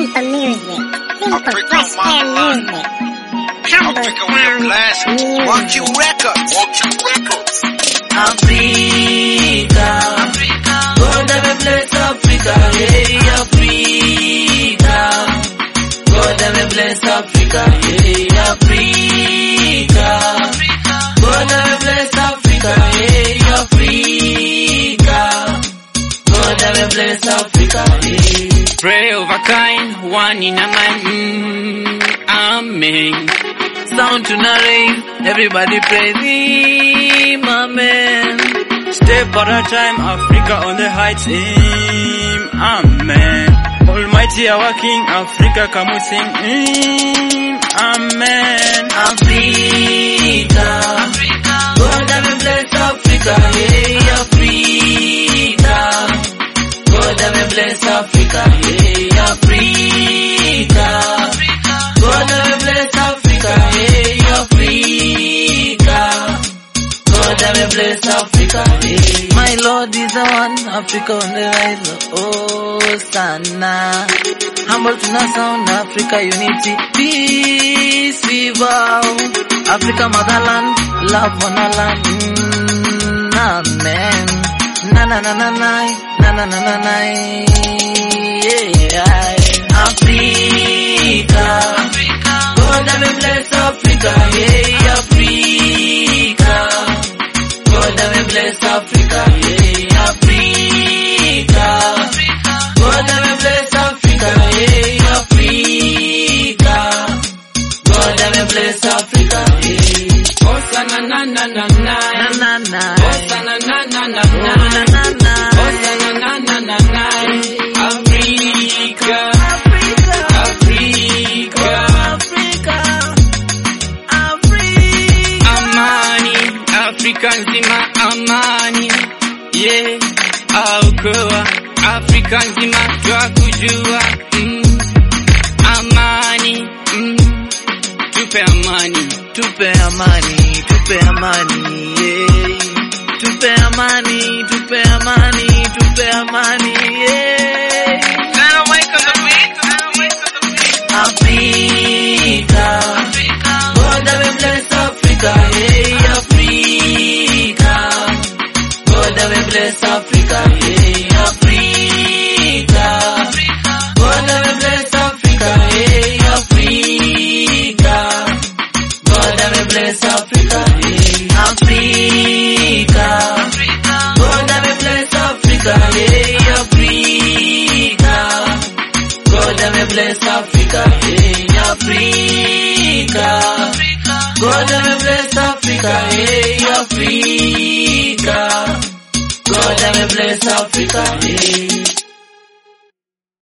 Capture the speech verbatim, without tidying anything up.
Simple music. Simple fresh air music. Humble sound music. Walk you records. Walk you records. Africa, Africa. God have a bless Africa, hey Africa. God have a bless Africa, hey Africa. God have a bless Africa, hey Africa. God have a bless Africa, hey. Pray over kind, one in a man, mm, amen. Sound to narrate, everybody praise him, amen. Step at a time, Africa on the heights, him, amen. Almighty our King, Africa come we sing, him, amen. Africa, Africa. God have a bless Africa, hey Africa. God have a bless Africa, hey Africa. God have a bless Africa, hey Africa. God have a bless Africa, hey. My Lord is the one, Africa on the rise, oh sana. Humble to the sound, Africa unity, peace we vow. Africa motherland, love on our land, mm, amen. Na na na na na, na na na na na, yeah. Africa, Africa. God have a bless Africa, hey Africa. God have a bless Africa, hey Africa. God have a bless Africa, hey Africa. God have a bless Africa, hey. Osa na na na na na, Na na na, Osa na na na na oh, na, na na na, Osa na na na na na, Africa, Africa, Africa, Africa, Africa. amani, Africa nzima amani, yeah, aukoa, Africa nzima twakujua, mm, amani, mm, tupe amani. Tupe amani, tupe amani, yeah. Tupe amani, tupe amani, tupe amani, yeah. Africa, God have a bless Africa, hey Africa. God have a bless Africa, hey Africa. God have a bless Africa, hey Africa. God have a bless Africa, hey Africa. God have a bless Africa, hey Africa. God have a bless Africa, hey Africa. God have a bless Africa, hey Africa. God have a bless Africa, hey.